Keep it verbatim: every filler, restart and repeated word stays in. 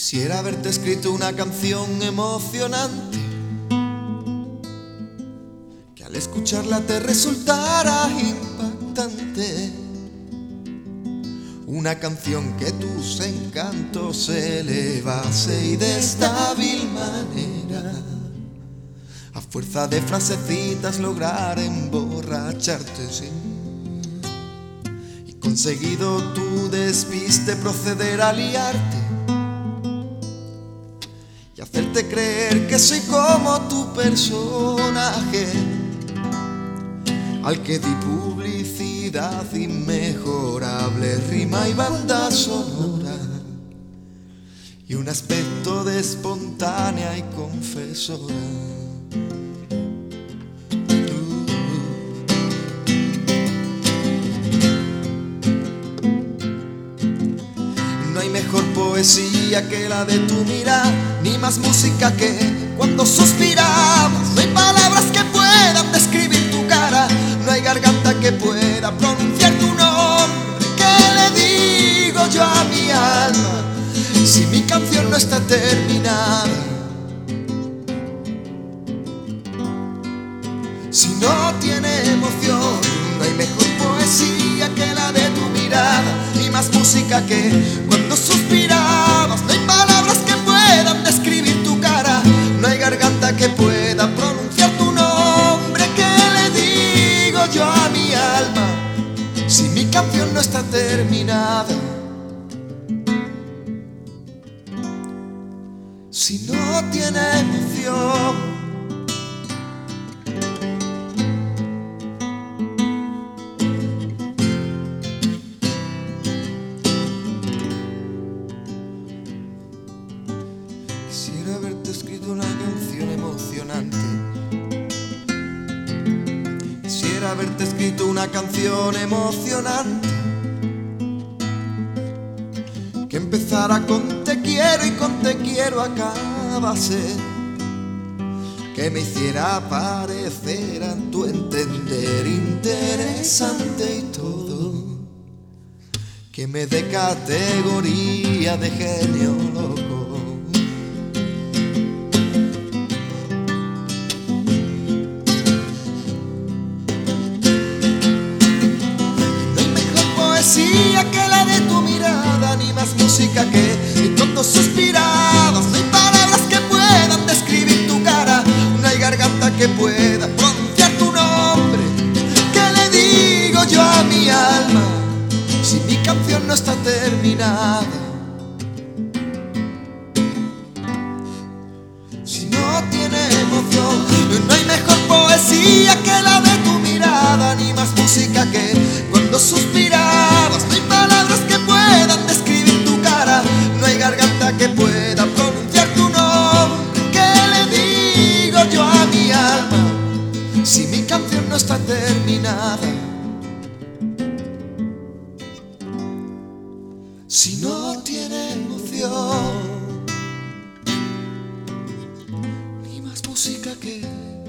Quisiera haberte escrito una canción emocionante que al escucharla te resultara impactante. Una canción que tus encantos elevase y de esta vil manera, a fuerza de frasecitas, lograr emborracharte, sí. Y conseguido tu despiste proceder a liarte y hacerte creer que soy como tu personaje, al que di publicidad inmejorable, rima y banda sonora, y un aspecto de espontánea y confesora. No hay mejor poesía que la de tu mirada, ni más música que cuando suspirabas. No hay palabras que puedan describir tu cara, no hay garganta que pueda pronunciar tu nombre. ¿Qué le digo yo a mi alma si mi canción no está terminada? Si no tiene emoción, no hay mejor poesía que la de tu mirada, ni más música que cuando suspirabas. No hay palabras que puedan describir tu cara, no hay garganta que pueda pronunciar tu nombre. ¿Qué le digo yo a mi alma si mi canción no está terminada? Si no tiene emoción. Quisiera haberte escrito una canción emocionante. Quisiera haberte escrito una canción emocionante que empezara con te quiero y con te quiero acabase, que me hiciera parecer a tu entender interesante y todo, que me dé categoría de genio loco. Que la de tu mirada, ni más música que cuando suspirabas. No hay palabras que puedan describir tu cara, no hay garganta que pueda pronunciar tu nombre. ¿Qué le digo yo a mi alma si mi canción no está terminada? Si no tiene emoción, no hay mejor poesía que la de tu mirada, ni más música que cuando suspirabas. No hay palabras que puedan describir tu cara, no hay garganta que pueda pronunciar tu nombre. ¿Qué le digo yo a mi alma si mi canción no está terminada? Si no tiene emoción, ni más música que